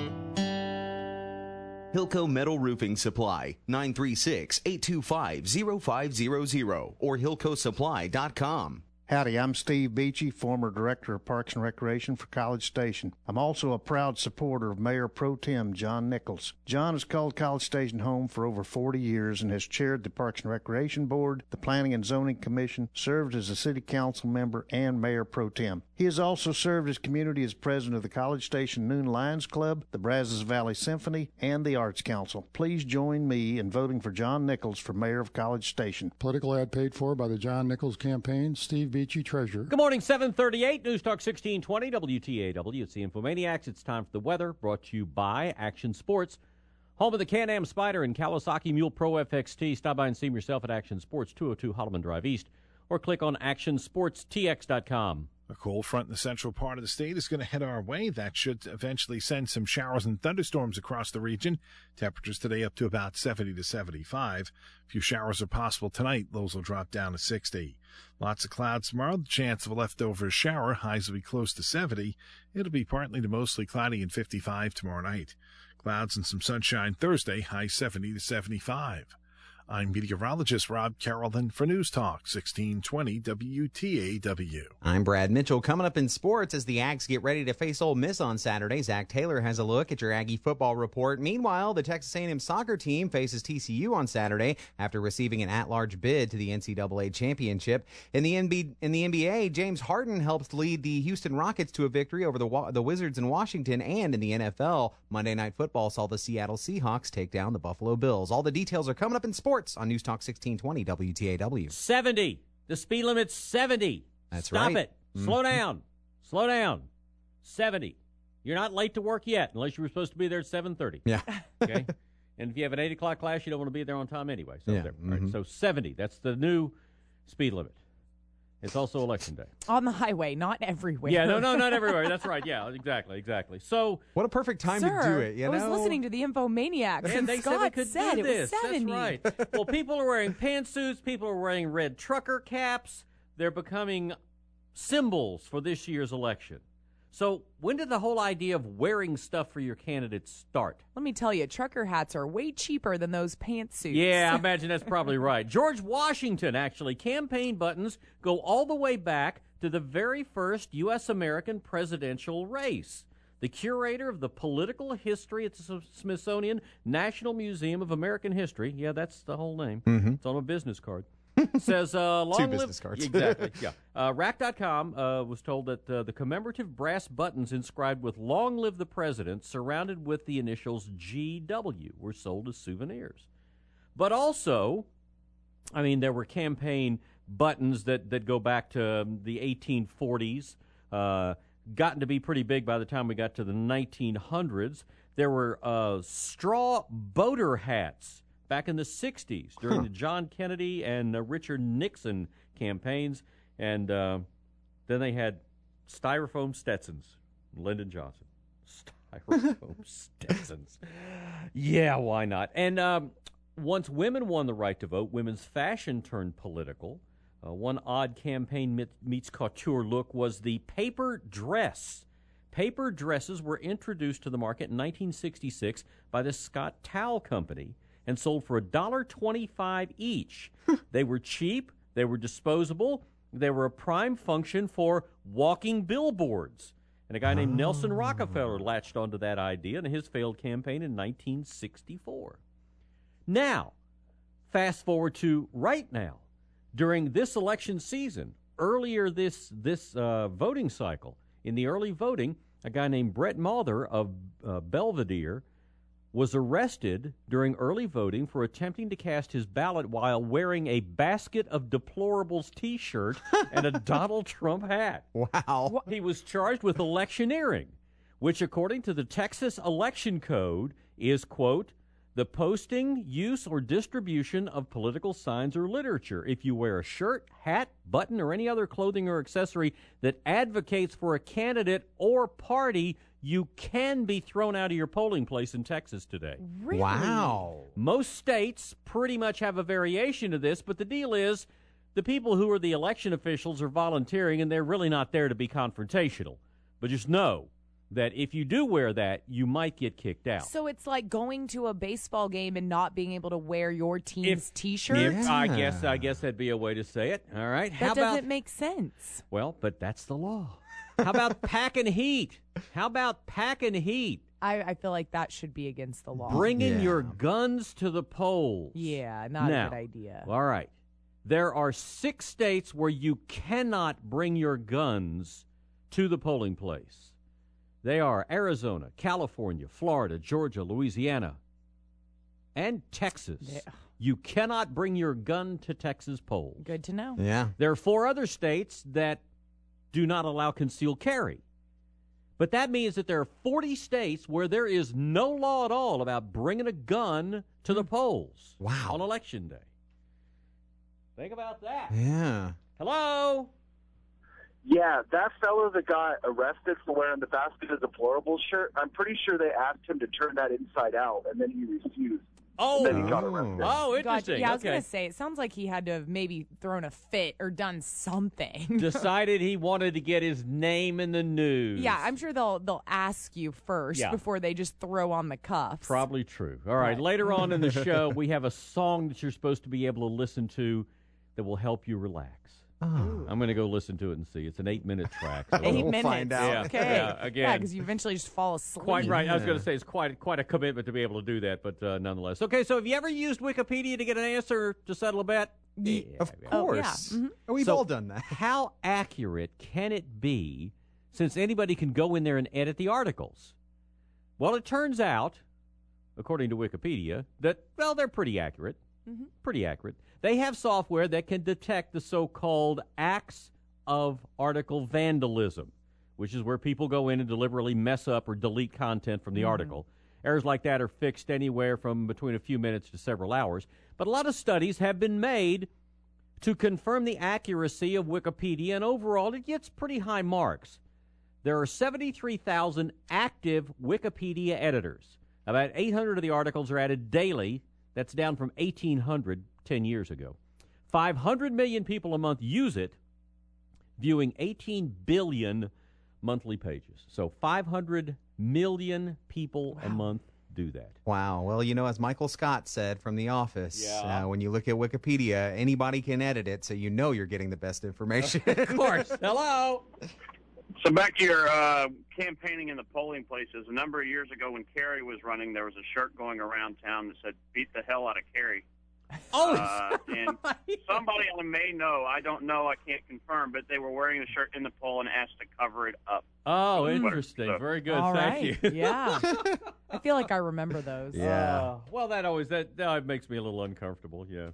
Hilco Metal Roofing Supply, nine three six, eight two five, zero five zero zero or hilco supply dot com. Howdy, I'm Steve Beachy, former Director of Parks and Recreation for College Station. I'm also a proud supporter of Mayor Pro Tem John Nichols. John has called College Station home for over forty years and has chaired the Parks and Recreation Board, the Planning and Zoning Commission, served as a City Council member, and Mayor Pro Tem. He has also served his community as president of the College Station Noon Lions Club, the Brazos Valley Symphony, and the Arts Council. Please join me in voting for John Nichols for Mayor of College Station. Political ad paid for by the John Nichols Campaign. Steve Beachy, Treasurer. Good morning, seven thirty-eight, News Talk sixteen twenty, W T A W. It's the Infomaniacs. It's time for the weather, brought to you by Action Sports. Home of the Can-Am Spyder and Kawasaki Mule Pro F X T. Stop by and see them yourself at Action Sports, two oh two Holloman Drive East, or click on action sports t x dot com. A cold front in the central part of the state is going to head our way. That should eventually send some showers and thunderstorms across the region. Temperatures today up to about seventy to seventy-five. A few showers are possible tonight. Lows will drop down to sixty. Lots of clouds tomorrow. The chance of a leftover shower. Highs will be close to seventy. It'll be partly to mostly cloudy and fifty-five tomorrow night. Clouds and some sunshine Thursday. High seventy to seventy-five. I'm meteorologist Rob Carrollton for News Talk sixteen twenty W T A W. I'm Brad Mitchell. Coming up in sports, as the Ags get ready to face Ole Miss on Saturday, Zach Taylor has a look at your Aggie football report. Meanwhile, the Texas A and M soccer team faces T C U on Saturday after receiving an at-large bid to the N C double A championship. In the N B A, in the N B A, James Harden helped lead the Houston Rockets to a victory over the the Wizards in Washington. And in the N F L, Monday Night Football saw the Seattle Seahawks take down the Buffalo Bills. All the details are coming up in sports on News Talk sixteen twenty W T A W. seventy. The speed limit's seventy. That's Stop right. Stop it. Mm-hmm. Slow down. Slow down. seventy. You're not late to work yet, unless you were supposed to be there at seven thirty. Yeah. Okay? And if you have an eight o'clock class, you don't want to be there on time anyway. So, Yeah. there. All right. Mhm. So seventy. That's the new speed limit. It's also Election Day. On the highway, not everywhere. Yeah, no, no, not everywhere. That's right. Yeah, exactly, exactly. So what a perfect time Sir, to do it, you I know? was listening to the Infomaniacs, Man, and they Scott said they could said do it this. was seventy. That's right. Well, people are wearing pantsuits. People are wearing red trucker caps. They're becoming symbols for this year's election. So when did the whole idea of wearing stuff for your candidates start? Let me tell you, trucker hats are way cheaper than those pantsuits. Yeah, I imagine that's probably right. George Washington, actually. Campaign buttons go all the way back to the very first U S American presidential race. The curator of the political history at the Smithsonian National Museum of American History, yeah, that's the whole name. Mm-hmm. It's on a business card. Says, uh, long Two live... business cards. Exactly, yeah. Uh, Rack dot com uh, was told that uh, the commemorative brass buttons inscribed with Long Live the President, surrounded with the initials G W, were sold as souvenirs. But also, I mean, there were campaign buttons that, that go back to um, the eighteen forties, uh, gotten to be pretty big by the time we got to the nineteen hundreds. There were uh, straw boater hats back in the sixties during Huh. the John Kennedy and uh, Richard Nixon campaigns. And uh, then they had styrofoam Stetsons, Lyndon Johnson. Styrofoam Stetsons. Yeah, why not? And um, once women won the right to vote, women's fashion turned political. Uh, one odd campaign meet, meets couture look was the paper dress. Paper dresses were introduced to the market in nineteen sixty-six by the Scott Towel Company and sold for one dollar twenty-five each. They were cheap, they were disposable, they were a prime function for walking billboards. And a guy named Nelson Rockefeller latched onto that idea in his failed campaign in nineteen sixty-four. Now, fast forward to right now. During this election season, earlier this this uh, voting cycle, in the early voting, a guy named Brett Mather of uh, Belvedere was arrested during early voting for attempting to cast his ballot while wearing a basket of deplorables T-shirt and a Donald Trump hat. Wow. He was charged with electioneering, which, according to the Texas Election Code, is, quote, the posting, use, or distribution of political signs or literature. If you wear a shirt, hat, button, or any other clothing or accessory that advocates for a candidate or party, you can be thrown out of your polling place in Texas today. Really? Wow. Most states pretty much have a variation of this, but the deal is the people who are the election officials are volunteering, and they're really not there to be confrontational. But just know that if you do wear that, you might get kicked out. So it's like going to a baseball game and not being able to wear your team's T-shirt? If, I guess I guess that'd be a way to say it. All right. That How doesn't about, make sense. well, but that's the law. How about packing heat? How about packing heat? I, I feel like that should be against the law. Bringing Yeah. your guns to the polls. Yeah, not Now, a good idea. All right. There are six states where you cannot bring your guns to the polling place. They are Arizona, California, Florida, Georgia, Louisiana, and Texas. Yeah. You cannot bring your gun to Texas polls. Good to know. Yeah. There are four other states that do not allow concealed carry. But that means that there are forty states where there is no law at all about bringing a gun to the polls Wow. on Election Day. Think about that. Yeah. Hello? Yeah, that fellow that got arrested for wearing the basket of deplorables shirt, I'm pretty sure they asked him to turn that inside out, and then he refused. Oh, Then he got arrested. oh, interesting. Gotcha. Yeah, I was okay. going to say, it sounds like he had to have maybe thrown a fit or done something. Decided he wanted to get his name in the news. Yeah, I'm sure they'll they'll ask you first Yeah. before they just throw on the cuffs. Probably true. All right, later on in the show, we have a song that you're supposed to be able to listen to that will help you relax. Oh. I'm going to go listen to it and see. It's an eight-minute track. So Eight we'll minutes. find out. Yeah, Okay. yeah, again. Yeah, because you eventually just fall asleep. Quite right. I was going to say it's quite quite a commitment to be able to do that, but uh, nonetheless. Okay, so have you ever used Wikipedia to get an answer to settle a bet? Yeah, of course. Oh, yeah. Mm-hmm. We've So all done that. How accurate can it be since anybody can go in there and edit the articles? Well, it turns out, according to Wikipedia, that, well, they're pretty accurate. Mm-hmm. Pretty accurate. They have software that can detect the so-called acts of article vandalism, which is where people go in and deliberately mess up or delete content from the Mm-hmm. article. Errors like that are fixed anywhere from between a few minutes to several hours. But a lot of studies have been made to confirm the accuracy of Wikipedia, and overall it gets pretty high marks. There are seventy-three thousand active Wikipedia editors. About eight hundred of the articles are added daily. That's down from eighteen hundred ten years ago. five hundred million people a month use it, viewing eighteen billion monthly pages. So five hundred million people a month do that. Wow. Well, you know, as Michael Scott said from The Office, Yeah. uh, when you look at Wikipedia, anybody can edit it, so you know you're getting the best information. Of course. Hello. So back to your uh, campaigning in the polling places. A number of years ago when Kerry was running, there was a shirt going around town that said, beat the hell out of Kerry. Oh, uh, and somebody I may know, I don't know, I can't confirm, but they were wearing the shirt in the poll and asked to cover it up. Oh, on Twitter. interesting. So- Very good. All Thank right. you. Yeah. I feel like I remember those. Yeah. Uh, well, that always that, that makes me a little uncomfortable. Yeah.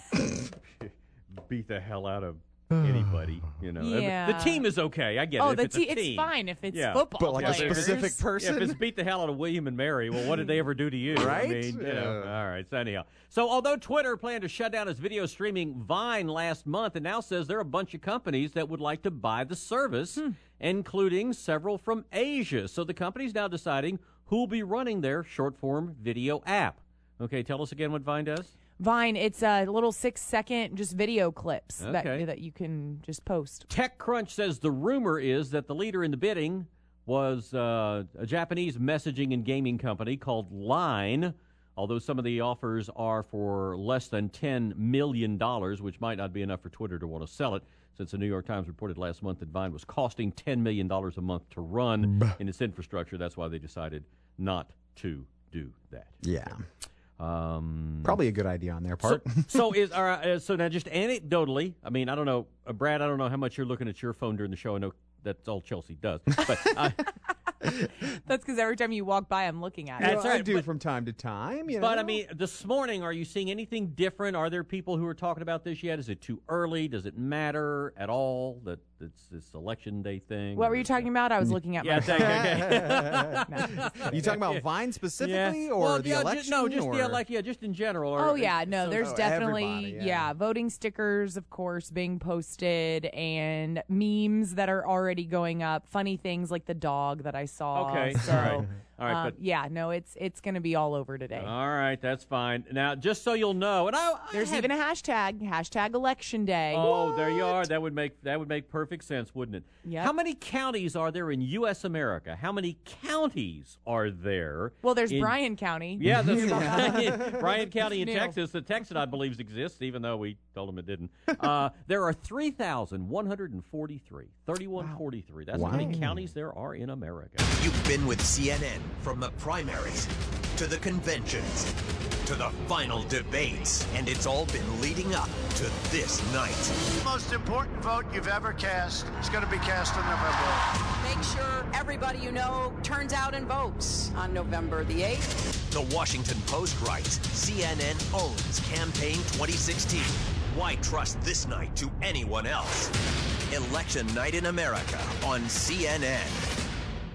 Beat the hell out of anybody. You know. Yeah. The team is okay. I get Oh, it. If the it's, te- a it's team. fine if it's Yeah. football But like a players. specific person? Yeah, if it's beat the hell out of William and Mary, well, what did they ever do to you? I Right? mean, you know. Yeah. All right. So anyhow, so although Twitter planned to shut down its video streaming Vine last month, it now says there are a bunch of companies that would like to buy the service, Hmm. including several from Asia. So the company's now deciding who'll be running their short-form video app. Okay, tell us again what Vine does. Vine, it's a little six-second just video clips Okay. that that you can just post. TechCrunch says the rumor is that the leader in the bidding was uh, a Japanese messaging and gaming company called Line, although some of the offers are for less than ten million dollars, which might not be enough for Twitter to want to sell it, since the New York Times reported last month that Vine was costing ten million dollars a month to run in its infrastructure. That's why they decided not to do that. Yeah. Um, Probably a good idea on their part. So, so is all right, uh, so now just anecdotally, I mean, I don't know, uh, Brad, I don't know how much you're looking at your phone during the show. I know that's all Chelsea does, but uh, That's because every time you walk by, I'm looking at it. That's Well, I right, do but- from time to time. You but know? I mean, this morning, are you seeing anything different? Are there people who are talking about this yet? Is it too early? Does it matter at all that it's this election day thing? What were Or- you talking about? I was looking at Yeah, my thank phone. you. You talking about Vine specifically, Yeah. or well, the yeah, election? Just, no, just or? the election. Yeah, just in general. Or, Oh yeah, no, so- there's Oh, definitely everybody, yeah. yeah. voting stickers, of course, being posted, and memes that are already going up. Funny things like the dog that I saw. Okay, so, all right, all right, um, but yeah, no, it's it's going to be all over today. all right, that's fine. Now, just so you'll know, and I, I There's had- even a hashtag, hashtag election day. Oh, there you are. That would make that would make perfect sense, wouldn't it? Yep. How many counties are there in U S America? How many counties are there? Well, there's in- Bryan County. Yeah, that's Bryan, Bryan County in New. Texas. The Texan, I believe, exists, even though we told him it didn't. Uh, there are three thousand one hundred forty-three. thirty-one forty-three. That's how many Wow. counties there are in America. You've been with C N N from the primaries to the conventions to the final debates, and it's all been leading up to this night. The most important vote you've ever cast is going to be cast in November. Make sure everybody you know turns out and votes on November the eighth. The Washington Post writes, C N N owns Campaign twenty sixteen. Why trust this night to anyone else? Election Night in America on C N N.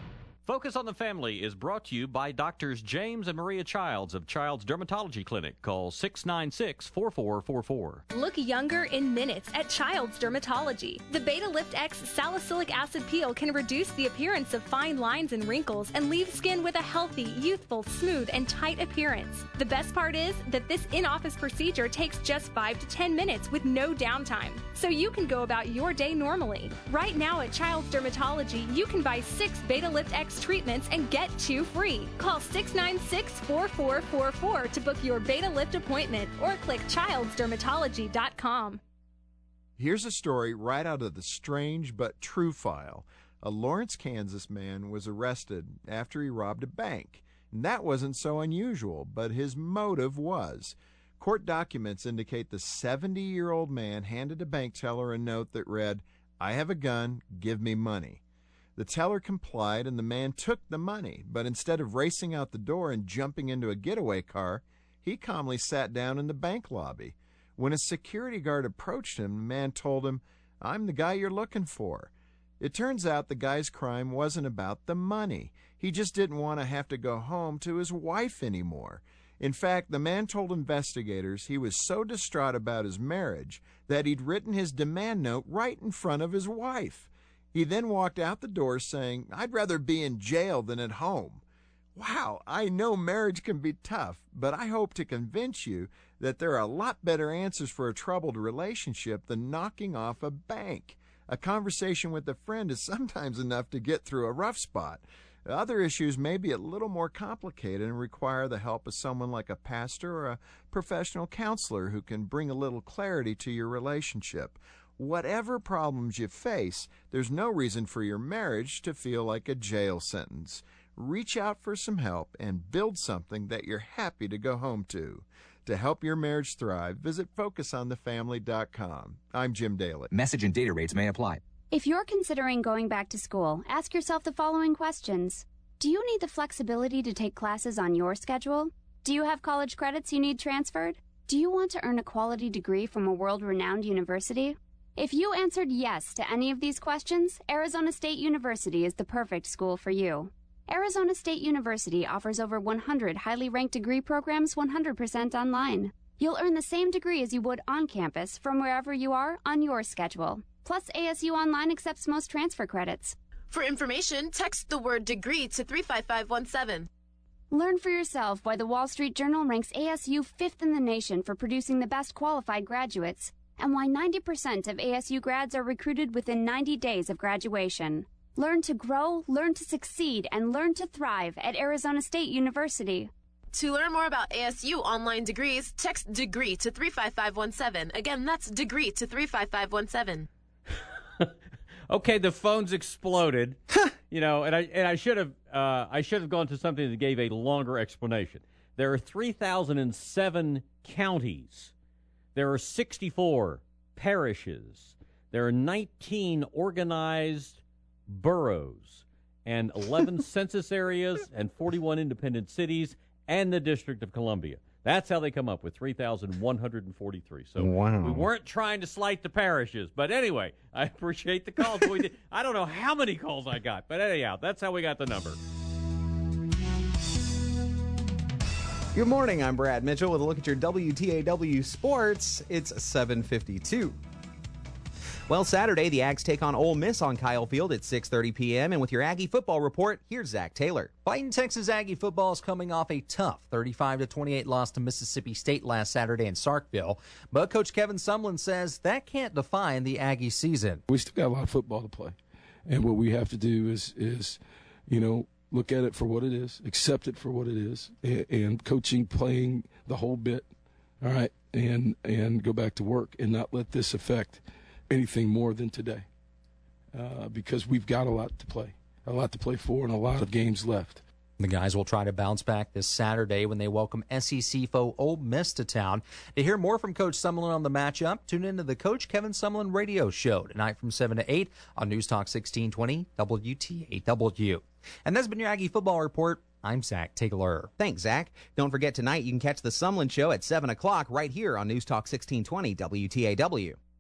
Focus on the Family is brought to you by Doctors James and Maria Childs of Child's Dermatology Clinic. Call six nine six, four four four four. Look younger in minutes at Child's Dermatology. The Beta Lift X salicylic acid peel can reduce the appearance of fine lines and wrinkles and leave skin with a healthy, youthful, smooth, and tight appearance. The best part is that this in-office procedure takes just five to ten minutes with no downtime, so you can go about your day normally. Right now at Child's Dermatology, you can buy six Beta Lift X treatments and get two free. Call six nine six, four four four four to book your Beta Lift appointment or click childs dermatology dot com. Here's a story right out of the strange but true file. A Lawrence, Kansas man was arrested after he robbed a bank. And that wasn't so unusual, but his motive was. Court documents indicate the seventy-year-old man handed a bank teller a note that read, "I have a gun, give me money." The teller complied and the man took the money, but instead of racing out the door and jumping into a getaway car, he calmly sat down in the bank lobby. When a security guard approached him, the man told him, "I'm the guy you're looking for." It turns out the guy's crime wasn't about the money. He just didn't want to have to go home to his wife anymore. In fact, the man told investigators he was so distraught about his marriage that he'd written his demand note right in front of his wife. He then walked out the door saying, "I'd rather be in jail than at home." Wow, I know marriage can be tough, but I hope to convince you that there are a lot better answers for a troubled relationship than knocking off a bank. A conversation with a friend is sometimes enough to get through a rough spot. Other issues may be a little more complicated and require the help of someone like a pastor or a professional counselor who can bring a little clarity to your relationship. Whatever problems you face, there's no reason for your marriage to feel like a jail sentence. Reach out for some help and build something that you're happy to go home to. To help your marriage thrive, visit focus on the family dot com. I'm Jim Daly. Message and data rates may apply. If you're considering going back to school, ask yourself the following questions. Do you need the flexibility to take classes on your schedule? Do you have college credits you need transferred? Do you want to earn a quality degree from a world-renowned university? If you answered yes to any of these questions, Arizona State University is the perfect school for you. Arizona State University offers over one hundred highly ranked degree programs one hundred percent online. You'll earn the same degree as you would on campus from wherever you are on your schedule. Plus, A S U Online accepts most transfer credits. For information, text the word degree to three five five one seven. Learn for yourself why the Wall Street Journal ranks A S U fifth in the nation for producing the best qualified graduates, and why ninety percent of A S U grads are recruited within ninety days of graduation. Learn to grow, learn to succeed, and learn to thrive at Arizona State University. To learn more about A S U online degrees, text degree to three five five one seven. Again, that's degree to three five five one seven. Okay, the phone's exploded. You know, and I and I should have uh, I should have gone to something that gave a longer explanation. There are three thousand seven counties. There are sixty-four parishes. There are nineteen organized boroughs and eleven census areas and forty-one independent cities and the District of Columbia. That's how they come up with three thousand one hundred forty-three. So wow. We weren't trying to slight the parishes. But anyway, I appreciate the calls. We did, I don't know how many calls I got, but anyhow, that's how we got the number. Good morning, I'm Brad Mitchell with a look at your W T A W sports. It's seven fifty-two. Well, Saturday, the Ags take on Ole Miss on Kyle Field at six thirty p.m. And with your Aggie football report, here's Zach Taylor. Fighting Texas Aggie football is coming off a tough thirty-five to twenty-eight loss to Mississippi State last Saturday in Sarkville. But Coach Kevin Sumlin says that can't define the Aggie season. We still got a lot of football to play. And what we have to do is, is you know, look at it for what it is, accept it for what it is, and, and coaching, playing the whole bit, all right, and and go back to work and not let this affect anything more than today, uh, because we've got a lot to play, a lot to play for, and a lot of games left. The guys will try to bounce back this Saturday when they welcome S E C foe Ole Miss to town. To hear more from Coach Sumlin on the matchup, tune into the Coach Kevin Sumlin radio show tonight from seven to eight on News Talk sixteen twenty W T A W. And that's been your Aggie football report. I'm Zach Taylor. Thanks, Zach. Don't forget tonight you can catch the Sumlin show at seven o'clock right here on News Talk sixteen twenty W T A W.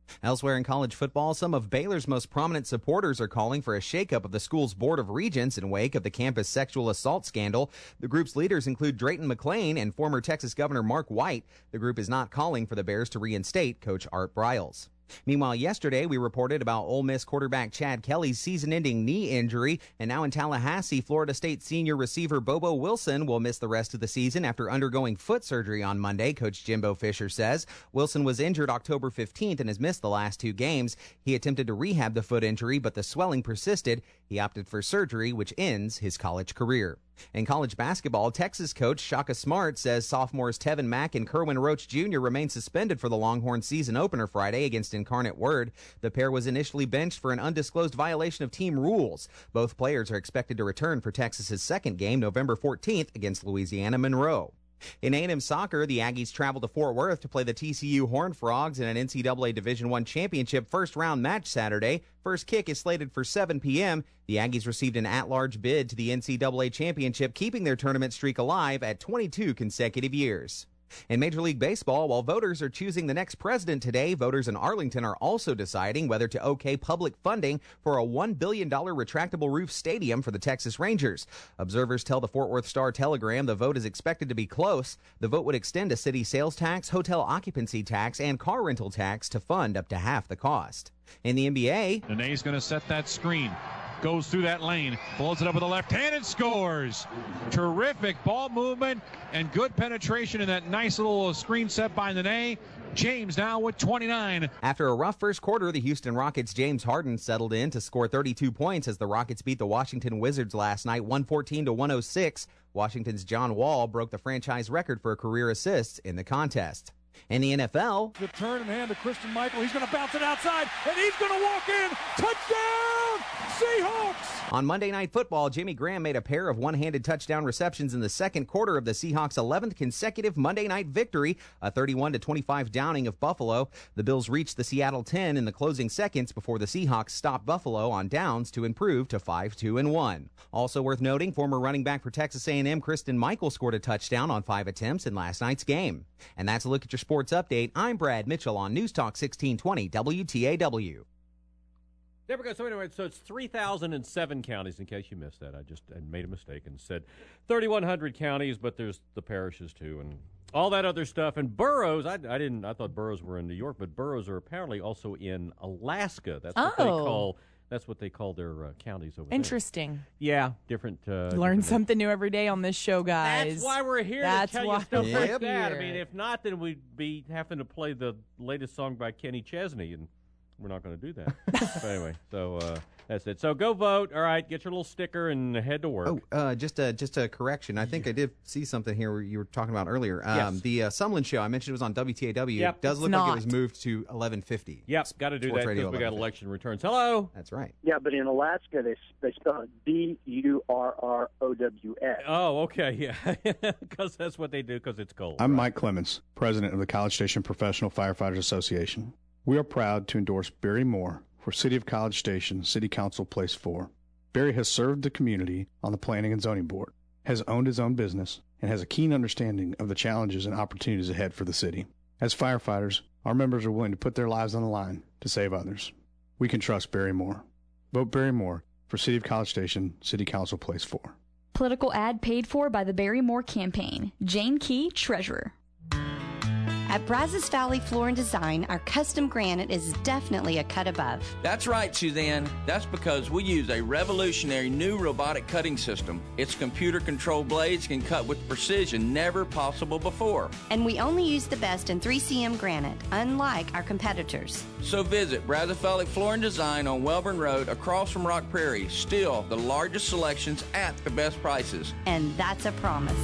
Elsewhere in college football, some of Baylor's most prominent supporters are calling for a shakeup of the school's Board of Regents in wake of the campus sexual assault scandal. The group's leaders include Drayton McClain and former Texas Governor Mark White. The group is not calling for the Bears to reinstate Coach Art Briles. Meanwhile, yesterday we reported about Ole Miss quarterback Chad Kelly's season-ending knee injury, and now in Tallahassee, Florida State senior receiver Bobo Wilson will miss the rest of the season after undergoing foot surgery on Monday, Coach Jimbo Fisher says. Wilson was injured October fifteenth and has missed the last two games. He attempted to rehab the foot injury, but the swelling persisted. He opted for surgery, which ends his college career. In college basketball, Texas coach Shaka Smart says sophomores Tevin Mack and Kerwin Roach Junior remain suspended for the Longhorns season opener Friday against Incarnate Word. The pair was initially benched for an undisclosed violation of team rules. Both players are expected to return for Texas's second game November fourteenth against Louisiana Monroe. In A and M soccer, the Aggies travel to Fort Worth to play the T C U Horned Frogs in an N C double A Division I championship first-round match Saturday. First kick is slated for seven p.m. The Aggies received an at-large bid to the N C double A championship, keeping their tournament streak alive at twenty-two consecutive years. In Major League Baseball, while voters are choosing the next president today, voters in Arlington are also deciding whether to okay public funding for a one billion dollars retractable roof stadium for the Texas Rangers. Observers tell the Fort Worth Star-Telegram the vote is expected to be close. The vote would extend a city sales tax, hotel occupancy tax, and car rental tax to fund up to half the cost. In the N B A, Nene's going to set that screen. Goes through that lane, blows it up with the left hand and scores. Terrific ball movement and good penetration in that nice little screen set by Nene. James now with twenty-nine. After a rough first quarter, the Houston Rockets' James Harden settled in to score thirty-two points as the Rockets beat the Washington Wizards last night, one fourteen to one oh six. Washington's John Wall broke the franchise record for career assists in the contest. In the N F L, the turn and hand to Christian Michael. He's going to bounce it outside, and he's going to walk in. Touchdown, Seahawks! On Monday Night Football, Jimmy Graham made a pair of one-handed touchdown receptions in the second quarter of the Seahawks' eleventh consecutive Monday night victory, a thirty-one to twenty-five downing of Buffalo. The Bills reached the Seattle ten in the closing seconds before the Seahawks stopped Buffalo on downs to improve to five two and one. Also worth noting, former running back for Texas A and M Christine Michael scored a touchdown on five attempts in last night's game. And that's a look at your sports update. I'm Brad Mitchell on News Talk sixteen twenty W T A W. There we go. So anyway, so it's three thousand seven counties, in case you missed that. I just I made a mistake and said thirty-one hundred counties, but there's the parishes, too, and all that other stuff. And boroughs, I, I didn't, I thought boroughs were in New York, but boroughs are apparently also in Alaska. That's what oh. they call That's what they call their uh, counties over Interesting. there. Interesting. Yeah, different. Uh, Learn different something new every day on this show, guys. That's why we're here. That's to tell why you stuff we're like that. here. I mean, if not, then we'd be having to play the latest song by Kenny Chesney, and we're not going to do that. But anyway, so uh, that's it. So go vote. All right, get your little sticker and head to work. Oh, uh, just a just a correction. I think yeah. I did see something here where you were talking about earlier. Um, yes. The uh, Sumlin show I mentioned it was on W T A W. Yep. It does It's look not. like it was moved to eleven fifty. Yep, got to do Sports that Radio because we got eleven fifty. election returns. Hello. That's right. Yeah, but in Alaska, they they spell it B U R R O W S. Oh, okay, yeah, because that's what they do because it's cold. I'm Mike Clemens, president of the College Station Professional Firefighters Association. We are proud to endorse Barry Moore for City of College Station City Council Place four. Barry has served the community on the Planning and Zoning Board, has owned his own business, and has a keen understanding of the challenges and opportunities ahead for the city. As firefighters, our members are willing to put their lives on the line to save others. We can trust Barry Moore. Vote Barry Moore for City of College Station City Council Place four. Political ad paid for by the Barry Moore campaign. Jane Key, Treasurer. At Brazos Valley Floor and Design, our custom granite is definitely a cut above. That's right, Suzanne. That's because we use a revolutionary new robotic cutting system. Its computer-controlled blades can cut with precision never possible before. And we only use the best in three C M granite, unlike our competitors. So visit Brazos Valley Floor and Design on Welborn Road across from Rock Prairie. Still the largest selections at the best prices. And that's a promise.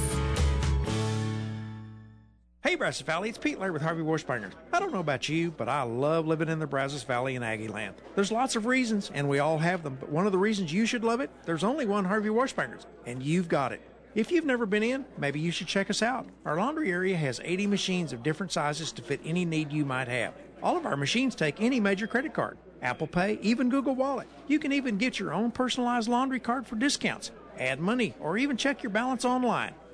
Hey, Brazos Valley, it's Pete Laird with Harvey Washburner. I don't know about you, but I love living in the Brazos Valley in Aggie Land. There's lots of reasons, and we all have them, but one of the reasons you should love it, there's only one Harvey Washburner's, and you've got it. If you've never been in, maybe you should check us out. Our laundry area has eighty machines of different sizes to fit any need you might have. All of our machines take any major credit card, Apple Pay, even Google Wallet. You can even get your own personalized laundry card for discounts, add money, or even check your balance online.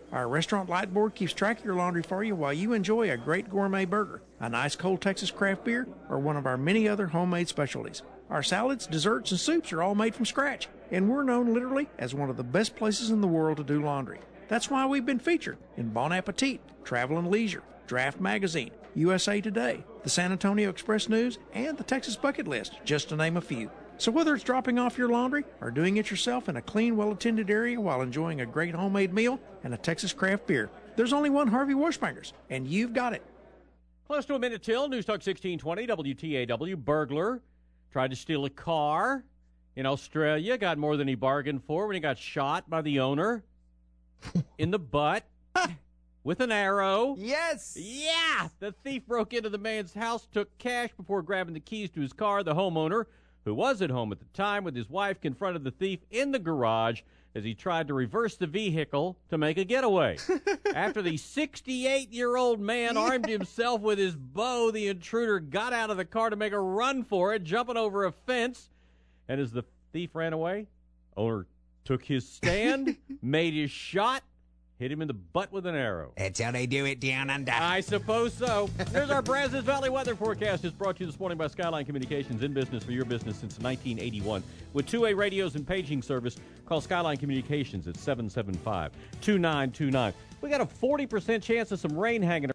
Our restaurant light board keeps track of your laundry for you while you enjoy a great gourmet burger, a nice cold Texas craft beer, or one of our many other homemade specialties. Our salads, desserts, and soups are all made from scratch, and we're known literally as one of the best places in the world to do laundry. That's why we've been featured in Bon Appetit, Travel and Leisure, Draft Magazine, U S A Today, the San Antonio Express News, and the Texas Bucket List, just to name a few. So whether it's dropping off your laundry or doing it yourself in a clean, well-attended area while enjoying a great homemade meal and a Texas craft beer, there's only one Harvey Washbangers, and you've got it. Close to a minute till. News Talk sixteen twenty, W T A W. Burglar tried to steal a car in Australia, got more than he bargained for when he got shot by the owner in the butt with an arrow. Yes! Yeah! The thief broke into the man's house, took cash before grabbing the keys to his car. The homeowner, who was at home at the time with his wife, confronted the thief in the garage as he tried to reverse the vehicle to make a getaway. After the sixty-eight-year-old man yes. armed himself with his bow, the intruder got out of the car to make a run for it, jumping over a fence. And as the thief ran away, owner took his stand, made his shot, hit him in the butt with an arrow. That's how they do it down under. I suppose so. There's our Brazos Valley weather forecast. It's brought to you this morning by Skyline Communications, in business for your business since nineteen eighty-one. With two-way radios and paging service, call Skyline Communications at seven seven five, two nine two nine. We got a forty percent chance of some rain hanging around.